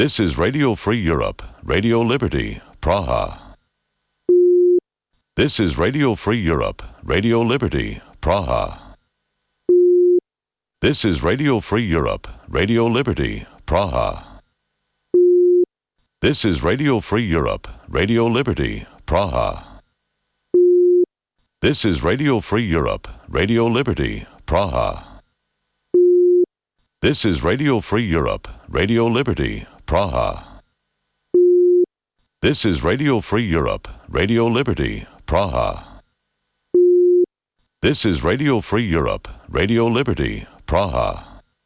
This is Radio Free Europe, Radio Liberty, Praha. This is Radio Free Europe, Radio Liberty, Praha. This is Radio Free Europe, Radio Liberty, Praha. This is Radio Free Europe, Radio Liberty, Praha. This is Radio Free Europe, Radio Liberty, Praha. This is Radio Free Europe, Radio Liberty, Praha. This is Radio Free Europe, Radio Liberty, Praha. This is Radio Free Europe, Radio Liberty, Praha.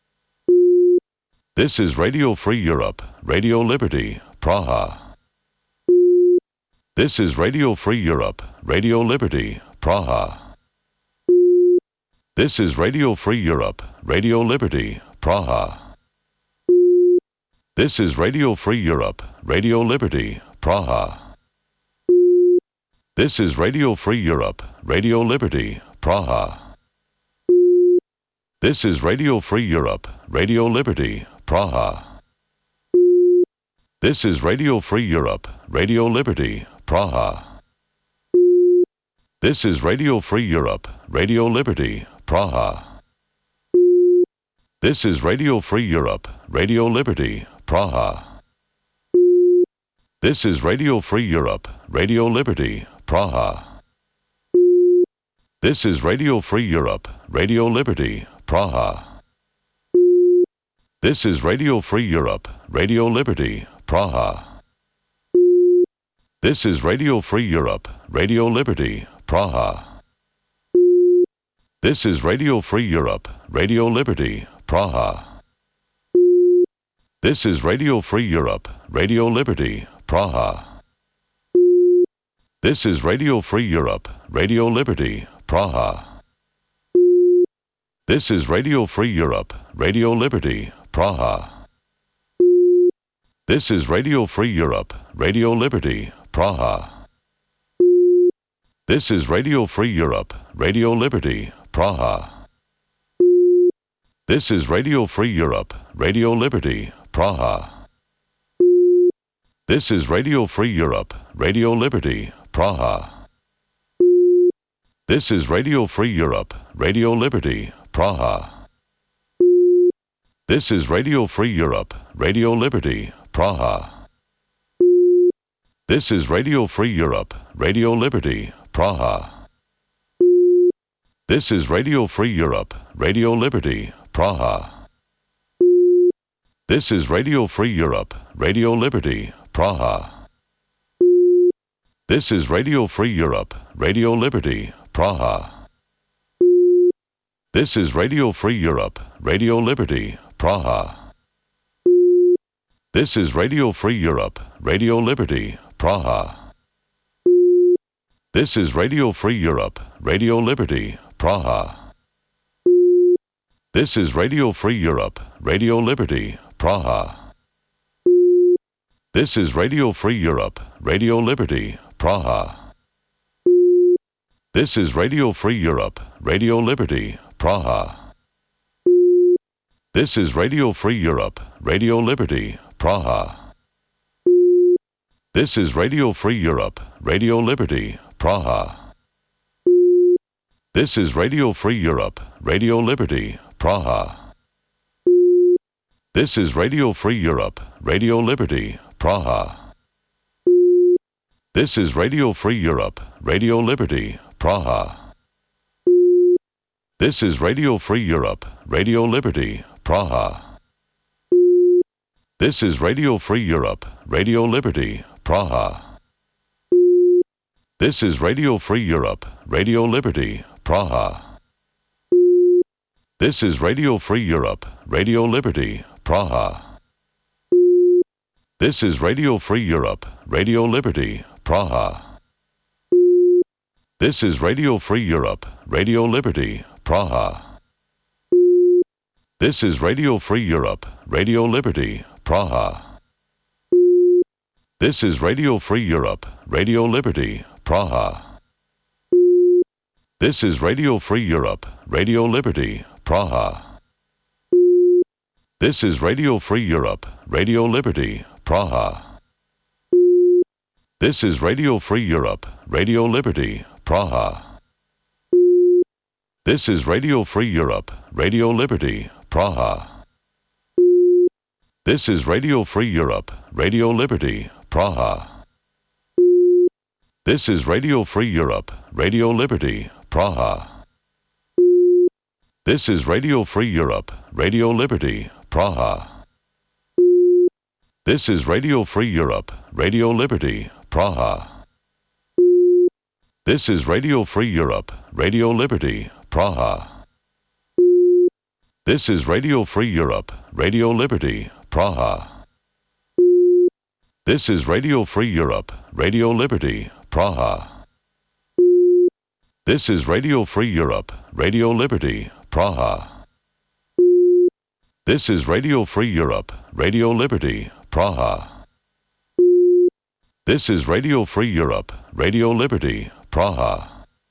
This is Radio Free Europe, Radio Liberty, Praha. This is Radio Free Europe, Radio Liberty, Praha. This is Radio Free Europe, Radio Liberty, Praha. This is Radio Free Europe, Radio Liberty, Praha. This is Radio Free Europe, Radio Liberty, Praha. This is Radio Free Europe, Radio Liberty, Praha. This is Radio Free Europe, Radio Liberty, Praha. This is Radio Free Europe, Radio Liberty, Praha. This is Radio Free Europe, Radio Liberty, Praha. This is Radio Free Europe, Radio Liberty, Praha. This is Radio Free Europe, Radio Liberty, Praha. This is Radio Free Europe, Radio Liberty, Praha. This is Radio Free Europe, Radio Liberty, Praha. This is Radio Free Europe, Radio Liberty, Praha. This is Radio Free Europe, Radio Liberty, Praha. This is Radio Free Europe, Radio Liberty, Praha. This is Radio Free Europe, Radio Liberty, Praha. This is Radio Free Europe, Radio Liberty, Praha. This is Radio Free Europe, Radio Liberty, Praha. This is Radio Free Europe, Radio Liberty, Praha. This is Radio Free Europe, Radio Liberty, Praha. This is Radio Free Europe, Radio Liberty, Praha. This is Radio Free Europe, Radio Liberty, Praha. This is Radio Free Europe, Radio Liberty, Praha. This is Radio Free Europe, Radio Liberty, Praha. This is Radio Free Europe, Radio Liberty, Praha. This is Radio Free Europe, Radio Liberty, Praha. This is Radio Free Europe, Radio Liberty, Praha. This is Radio Free Europe, Radio Liberty, Praha. This is Radio Free Europe, Radio Liberty, Praha. This is Radio Free Europe, Radio Liberty, Praha. This is Radio Free Europe, Radio Liberty, Praha. This is Radio Free Europe, Radio Liberty, Praha. This is Radio Free Europe, Radio Liberty, Praha. This is Radio Free Europe, Radio Liberty, Praha. This is Radio Free Europe, Radio Liberty, Praha. This is Radio Free Europe, Radio Liberty, Praha. This is Radio Free Europe, Radio Liberty, Praha. This is Radio Free Europe, Radio Liberty, Praha. This is Radio Free Europe, Radio Liberty, Praha. This is Radio Free Europe, Radio Liberty, Praha. This is Radio Free Europe, Radio Liberty, Praha. This is Radio Free Europe, Radio Liberty, Praha. This is Radio Free Europe, Radio Liberty, Praha. This is Radio Free Europe, Radio Liberty, Praha. This is Radio Free Europe, Radio Liberty, Praha. This is Radio Free Europe, Radio Liberty, Praha. This is Radio Free Europe, Radio Liberty, Praha. This is Radio Free Europe, Radio Liberty, Praha. This is Radio Free Europe, Radio Liberty, Praha. This is Radio Free Europe, Radio Liberty, Praha. This is Radio Free Europe, Radio Liberty, Praha. This is Radio Free Europe, Radio Liberty, Praha. This is Radio Free Europe, Radio Liberty, Praha. This is Radio Free Europe, Radio Liberty, Praha. This is Radio Free Europe, Radio Liberty, Praha. This is Radio Free Europe, Radio Liberty, Praha. This is Radio Free Europe, Radio Liberty, Praha. This is Radio Free Europe, Radio Liberty, Praha. This is Radio Free Europe, Radio Liberty, Praha.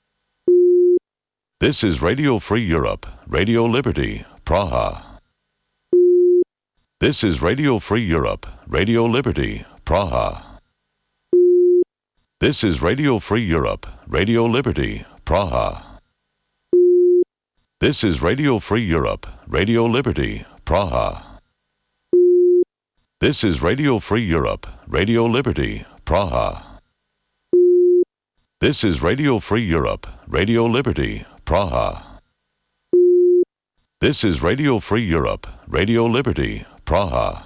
This is Radio Free Europe, Radio Liberty, Praha. This is Radio Free Europe, Radio Liberty, Praha. This is Radio Free Europe, Radio Liberty, Praha. This is Radio Free Europe, Radio Liberty, Praha. This is Radio Free Europe, Radio Liberty, Praha. This is Radio Free Europe, Radio Liberty, Praha. This is Radio Free Europe, Radio Liberty, Praha.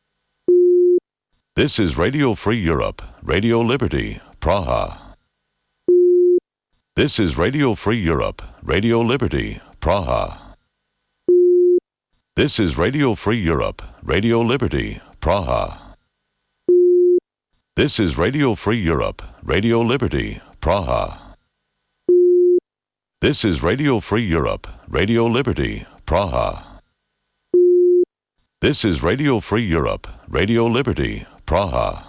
This is Radio Free Europe, Radio Liberty, Praha. This is Radio Free Europe, Radio Liberty, Praha. This is Radio Free Europe, Radio Liberty, Praha. This is Radio Free Europe, Radio Liberty, Praha. This is Radio Free Europe, Radio Liberty, Praha. This is Radio Free Europe, Radio Liberty, Praha.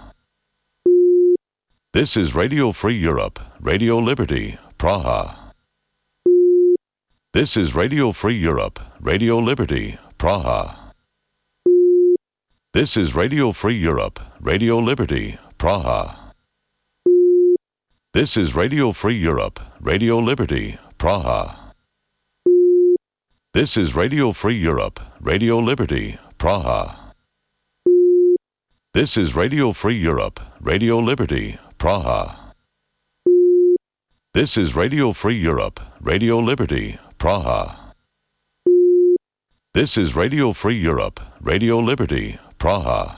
This is Radio Free Europe, Radio Liberty, Praha. This is Radio Free Europe, Radio Liberty, Praha. This is Radio Free Europe, Radio Liberty, Praha. This is Radio Free Europe, Radio Liberty, Praha. This is Radio Free Europe, Radio Liberty, Praha. This is Radio Free Europe, Radio Liberty, Praha. This is Radio Free Europe, Radio Liberty, Praha. This is Radio Free Europe, Radio Liberty, Praha.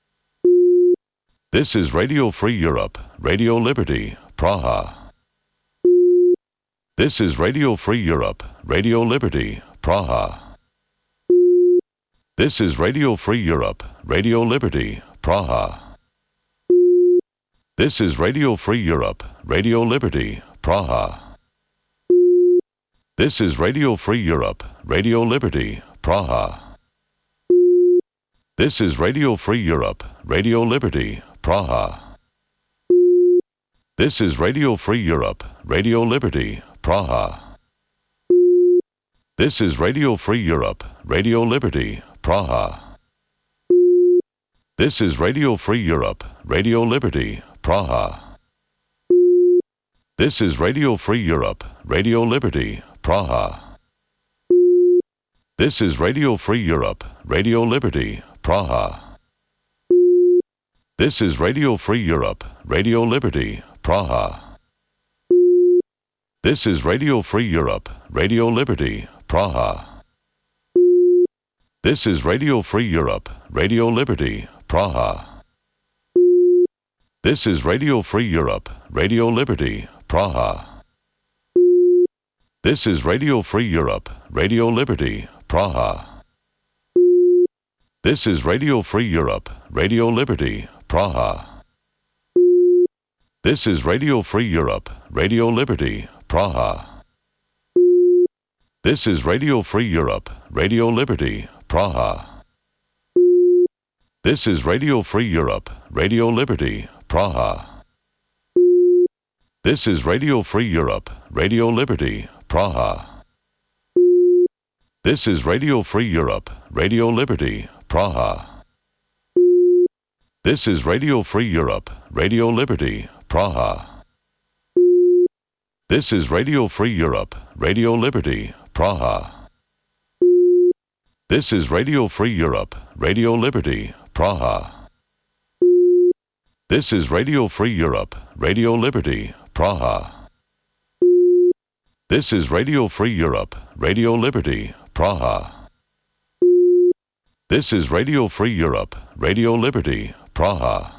This is Radio Free Europe, Radio Liberty, Praha. This is Radio Free Europe, Radio Liberty, Praha. This is Radio Free Europe, Radio Liberty, Praha. This is Radio Free Europe, Radio Liberty, Praha. This is Radio Free Europe, Radio Liberty, Praha. This is Radio Free Europe, Radio Liberty, Praha. This is Radio Free Europe, Radio Liberty, Praha. This is Radio Free Europe, Radio Liberty, Praha. This is Radio Free Europe, Radio Liberty, Praha. This is Radio Free Europe, Radio Liberty, Praha. This is Radio Free Europe, Radio Liberty, Praha. This is Radio Free Europe, Radio Liberty, Praha. This is Radio Free Europe, Radio Liberty, Praha. This is Radio Free Europe, Radio Liberty, Praha. This is Radio Free Europe, Radio Liberty, Praha. This is Radio Free Europe, Radio Liberty, Praha. This is Radio Free Europe, Radio Liberty, Praha. This is Radio Free Europe, Radio Liberty, Praha. This is Radio Free Europe, Radio Liberty, Praha. This is Radio Free Europe, Radio Liberty, Praha. This is Radio Free Europe, Radio Liberty, Praha. This is Radio Free Europe, Radio Liberty, Praha. This is Radio Free Europe, Radio Liberty, Praha. This is Radio Free Europe, Radio Liberty, Praha. This is Radio Free Europe, Radio Liberty, Praha. This is Radio Free Europe, Radio Liberty, Praha. This is Radio Free Europe, Radio Liberty, Praha. This is Radio Free Europe, Radio Liberty, Praha.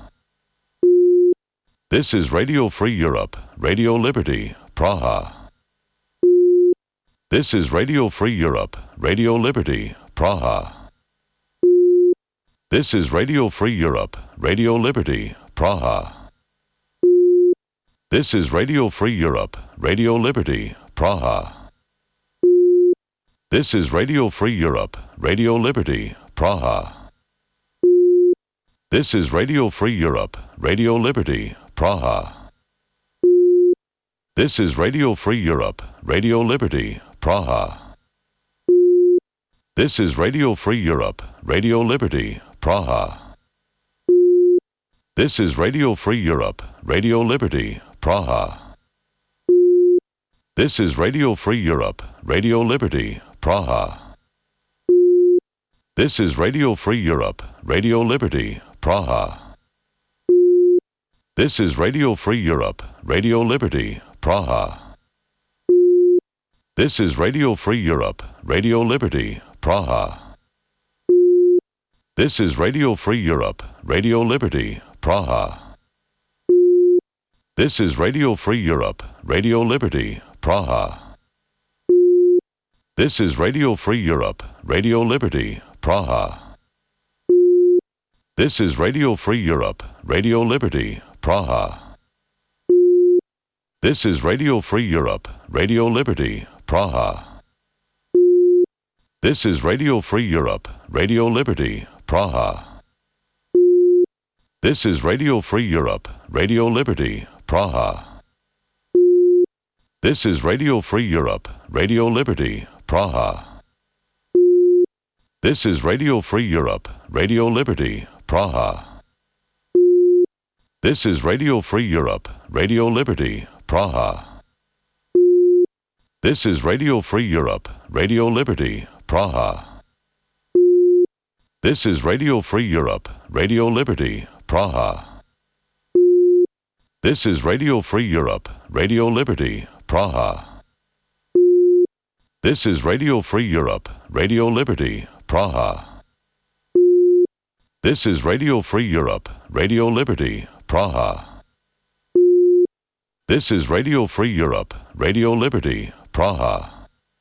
This is Radio Free Europe, Radio Liberty, Praha. This is Radio Free Europe, Radio Liberty, Praha. This is Radio Free Europe, Radio Liberty, Praha. This is Radio Free Europe, Radio Liberty, Praha. This is Radio Free Europe, Radio Liberty, Praha. This is Radio Free Europe, Radio Liberty, Praha. This is Radio Free Europe, Radio Liberty, Praha. This is Radio Free Europe, Radio Liberty, Praha. This is Radio Free Europe, Radio Liberty, Praha. This is Radio Free Europe, Radio Liberty, Praha. This is Radio Free Europe, Radio Liberty, Praha. This is Radio Free Europe, Radio Liberty, Praha. This is Radio Free Europe, Radio Liberty, Praha. This is Radio Free Europe, Radio Liberty, Praha. This is Radio Free Europe, Radio Liberty, Praha. This is Radio Free Europe, Radio Liberty, Praha. This is Radio Free Europe, Radio Liberty, Praha. This is Radio Free Europe, Radio Liberty, Praha. This is Radio Free Europe, Radio Liberty, Praha. This is Radio Free Europe, Radio Liberty, Praha. This is Radio Free Europe, Radio Liberty, Praha. This is Radio Free Europe, Radio Liberty, Praha. This is Radio Free Europe, Radio Liberty, Praha. This is Radio Free Europe, Radio Liberty, Praha. This is Radio Free Europe, Radio Liberty, Praha. This is Radio Free Europe, Radio Liberty, Praha. This is Radio Free Europe, Radio Liberty, Praha. This is Radio Free Europe, Radio Liberty, Praha. This is Radio Free Europe, Radio Liberty, Praha.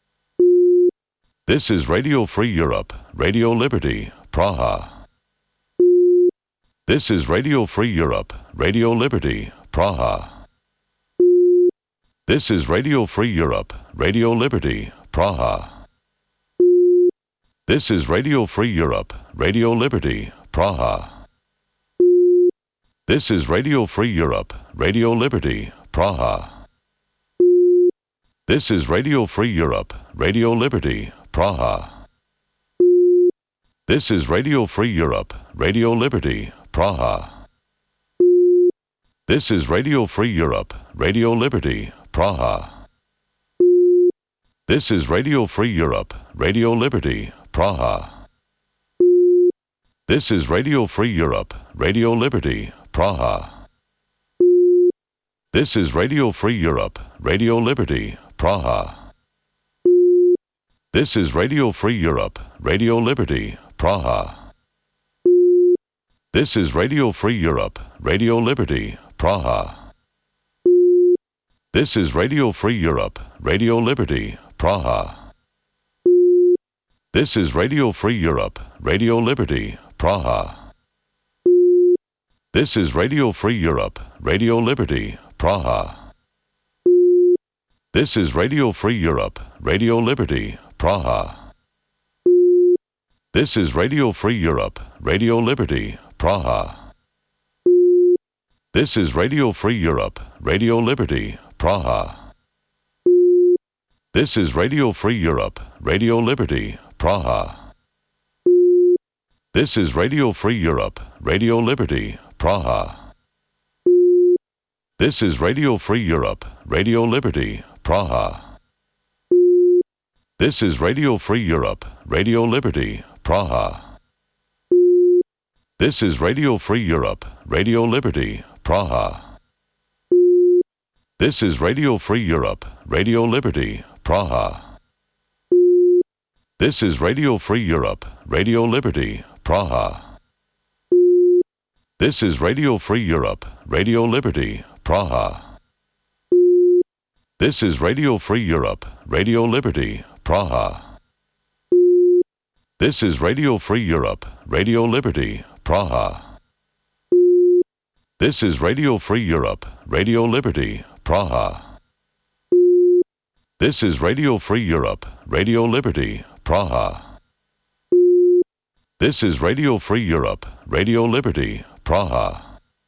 This is Radio Free Europe, Radio Liberty, Praha. This is Radio Free Europe, Radio Liberty, Praha. This is Radio Free Europe, Radio Liberty, Praha. This is Radio Free Europe, Radio Liberty, Praha. This is Radio Free Europe, Radio Liberty, Praha. This is Radio Free Europe, Radio Liberty, Praha. This is Radio Free Europe, Radio Liberty, Praha. This is Radio Free Europe, Radio Liberty, Praha. This is Radio Free Europe, Radio Liberty, Praha. This is Radio Free Europe, Radio Liberty, Praha. This is Radio Free Europe, Radio Liberty, Praha. This is Radio Free Europe, Radio Liberty, Praha. This is Radio Free Europe, Radio Liberty, Praha. This is Radio Free Europe, Radio Liberty, Praha. This is Radio Free Europe, Radio Liberty, Praha. This is Radio Free Europe, Radio Liberty, Praha. This is Radio Free Europe, Radio Liberty, Praha. This is Radio Free Europe, Radio Liberty, Praha. This is Radio Free Europe, Radio Liberty, Praha. This is Radio Free Europe, Radio Liberty, Praha. This is Radio Free Europe, Radio Liberty, Praha. This is Radio Free Europe, Radio Liberty, Praha. This is Radio Free Europe, Radio Liberty, Praha. This is Radio Free Europe, Radio Liberty, Praha. This is Radio Free Europe, Radio Liberty, Praha. This is Radio Free Europe, Radio Liberty, Praha. This is Radio Free Europe, Radio Liberty, Praha. This is Radio Free Europe, Radio Liberty, Praha. This is Radio Free Europe, Radio Liberty, Praha. This is Radio Free Europe, Radio Liberty, Praha. This is Radio Free Europe, Radio Liberty, Praha. This is Radio Free Europe, Radio Liberty, Praha.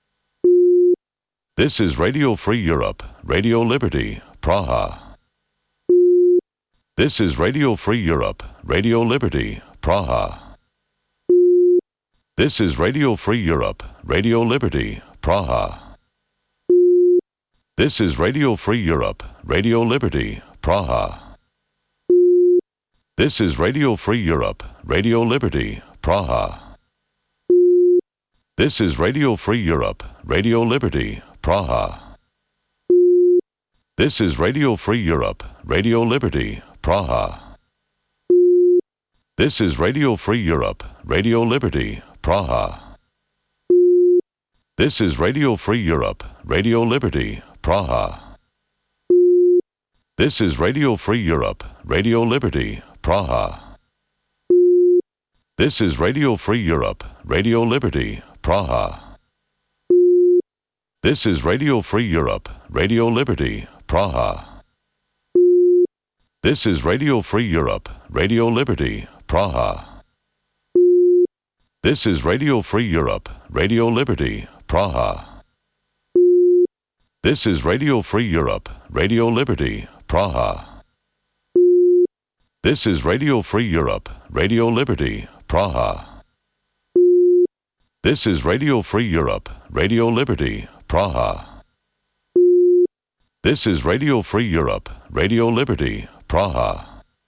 This is Radio Free Europe, Radio Liberty, Praha. This is Radio Free Europe, Radio Liberty, Praha. This is Radio Free Europe, Radio Liberty, Praha. This is Radio Free Europe, Radio Liberty, Praha. This is Radio Free Europe, Radio Liberty, Praha. This is Radio Free Europe, Radio Liberty, Praha. This is Radio Free Europe, Radio Liberty, Praha. This is Radio Free Europe, Radio Liberty, Praha. This is Radio Free Europe, Radio Liberty, Praha. This is Radio Free Europe, Radio Liberty, Praha. This is Radio Free Europe, Radio Liberty, Praha. This is Radio Free Europe, Radio Liberty, Praha. This is Radio Free Europe, Radio Liberty, Praha. This is Radio Free Europe, Radio Liberty, Praha. This is Radio Free Europe, Radio Liberty, Praha. This is Radio Free Europe, Radio Liberty, Praha. This is Radio Free Europe, Radio Liberty, Praha. This is Radio Free Europe, Radio Liberty, Praha.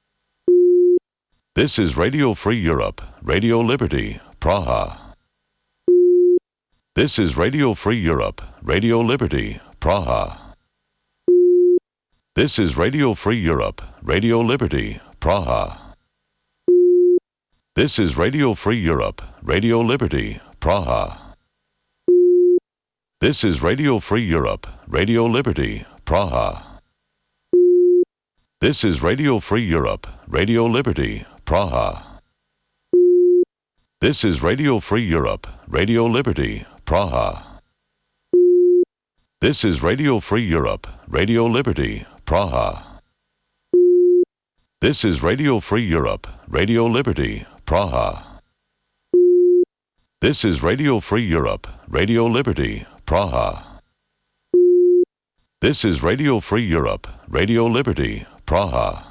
This is Radio Free Europe, Radio Liberty, Praha. This is Radio Free Europe, Radio Liberty, Praha. This is Radio Free Europe, Radio Liberty, Praha. This is Radio Free Europe, Radio Liberty, Praha. This is Radio Free Europe, Radio Liberty, Praha. This is Radio Free Europe, Radio Liberty, Praha. This is Radio Free Europe, Radio Liberty, Praha. This is Radio Free Europe, Radio Liberty, Praha. This is Radio Free Europe, Radio Liberty, Praha. This is Radio Free Europe, Radio Liberty, Praha. This is Radio Free Europe, Radio Liberty, Praha.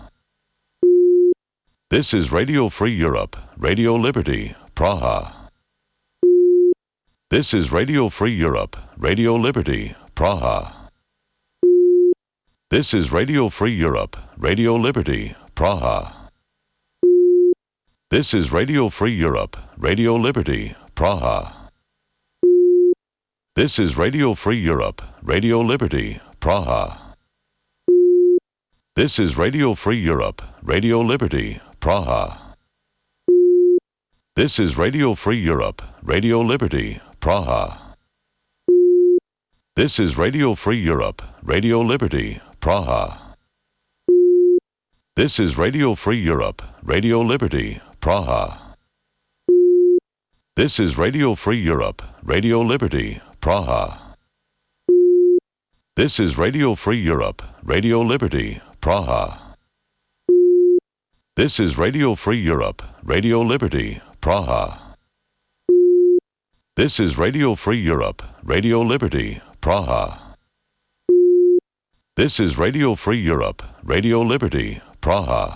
This is Radio Free Europe, Radio Liberty, Praha. This is Radio Free Europe, Radio Liberty, Praha. This is Radio Free Europe, Radio Liberty, Praha. This is Radio Free Europe, Radio Liberty, Praha. This is Radio Free Europe, Radio Liberty, Praha. This is Radio Free Europe, Radio Liberty, Praha. This is Radio Free Europe, Radio Liberty, Praha. This is Radio Free Europe, Radio Liberty, Praha. This is Radio Free Europe, Radio Liberty, Praha. This is Radio Free Europe, Radio Liberty, Praha. This is Radio Free Europe, Radio Liberty, Praha. This is Radio Free Europe, Radio Liberty, Praha. This is Radio Free Europe, Radio Liberty, Praha. This is Radio Free Europe, Radio Liberty, Praha.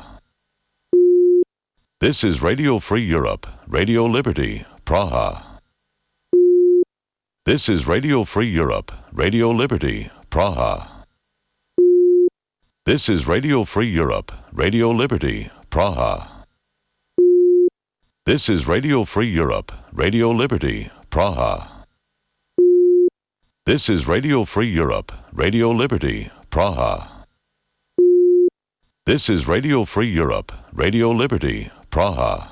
This is Radio Free Europe, Radio Liberty, Praha. This is Radio Free Europe, Radio Liberty, Praha. This is Radio Free Europe, Radio Liberty, Praha. This is Radio Free Europe, Radio Liberty, Praha. This is Radio Free Europe, Radio Liberty, Praha. This is Radio Free Europe, Radio Liberty, Praha.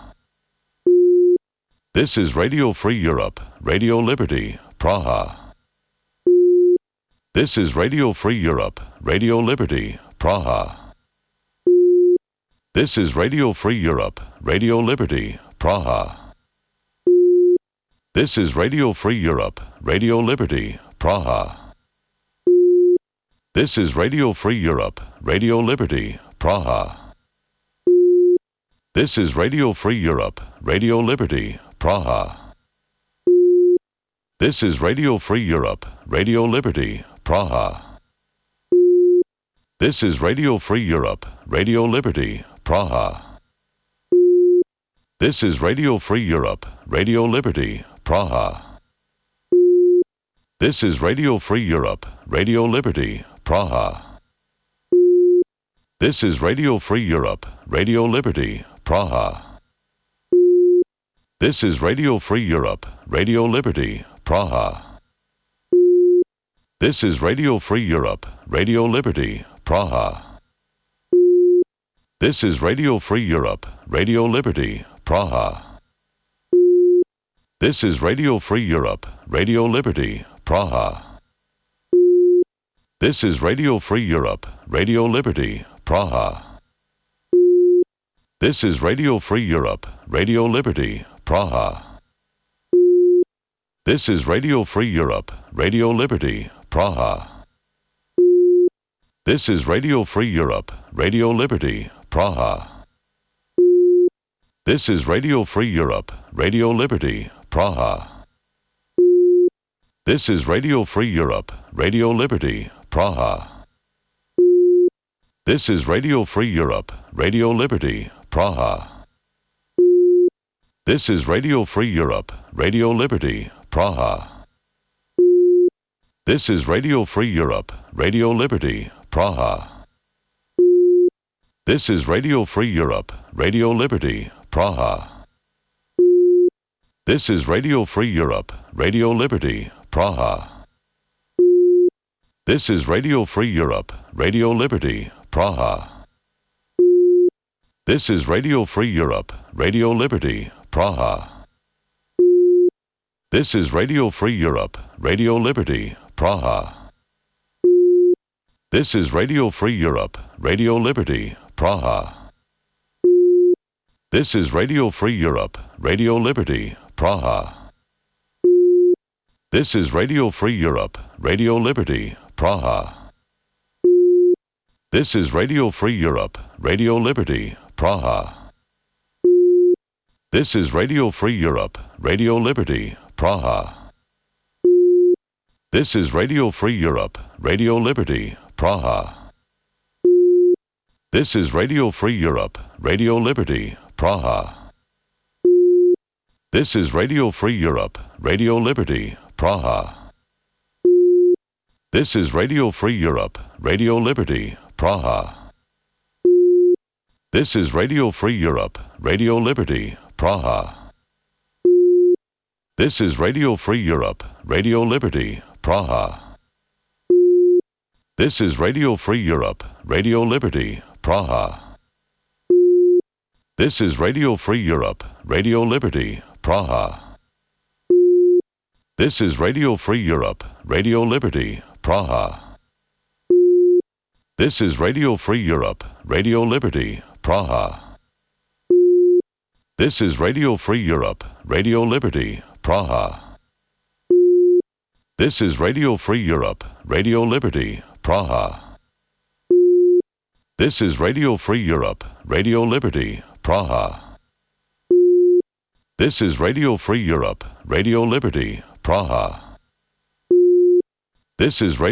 This is Radio Free Europe, Radio Liberty, Praha. This is Radio Free Europe, Radio Liberty, Praha. This is Radio Free Europe, Radio Liberty, Praha. This is Radio Free Europe, Radio Liberty, Praha. This is Radio Free Europe, Radio Liberty, Praha. This is Radio Free Europe, Radio Liberty, Praha. This is Radio Free Europe, Radio Liberty, Praha. This is Radio Free Europe, Radio Liberty, Praha. This is Radio Free Europe, Radio Liberty, Praha. This is Radio Free Europe, Radio Liberty, Praha. This is Radio Free Europe, Radio Liberty, Praha. This is Radio Free Europe, Radio Liberty, Praha. This is Radio Free Europe, Radio Liberty, Praha. This is Radio Free Europe, Radio Liberty, Praha. This is Radio Free Europe, Radio Liberty, Praha. This is Radio Free Europe, Radio Liberty, Praha. This is Radio Free Europe, Radio Liberty, Praha. This is Radio Free Europe, Radio Liberty, Praha. This is Radio Free Europe, Radio Liberty, Praha. This is Radio Free Europe, Radio Liberty, Praha. This is Radio Free Europe, Radio Liberty, Praha. This is Radio Free Europe, Radio Liberty, Praha. This is Radio Free Europe, Radio Liberty, Praha. This is Radio Free Europe, Radio Liberty, Praha. This is Radio Free Europe, Radio Liberty, Praha. This is Radio Free Europe, Radio Liberty, Praha. This is Radio Free Europe, Radio Liberty, Praha. This is Radio Free Europe, Radio Liberty, Praha. This is Radio Free Europe, Radio Liberty, Praha. This is Radio Free Europe, Radio Liberty, Praha. This is Radio Free Europe, Radio Liberty, Praha. This is Radio Free Europe, Radio Liberty, Praha. This is Radio Free Europe, Radio Liberty, Praha. This is Radio Free Europe, Radio Liberty, Praha. This is Radio Free Europe, Radio Liberty, Praha. This is Radio Free Europe, Radio Liberty, Praha. This is Radio Free Europe, Radio Liberty, Praha. This is Radio Free Europe, Radio Liberty, Praha. This is Radio Free Europe, Radio Liberty, Praha. This is Radio Free Europe, Radio Liberty, Praha. This is Radio Free Europe, Radio Liberty, Praha. This is Radio Free Europe, Radio Liberty, Praha. This is Radio Free Europe, Radio Liberty, Praha. This is Radio Free Europe, Radio Liberty, Praha. This is Radio Free Europe, Radio Liberty, Praha. This is Radio Free Europe, Radio Liberty, Praha. This is Radio Free Europe, Radio Liberty, Praha. This is Radio Free Europe, Radio Liberty, Praha. This is Radio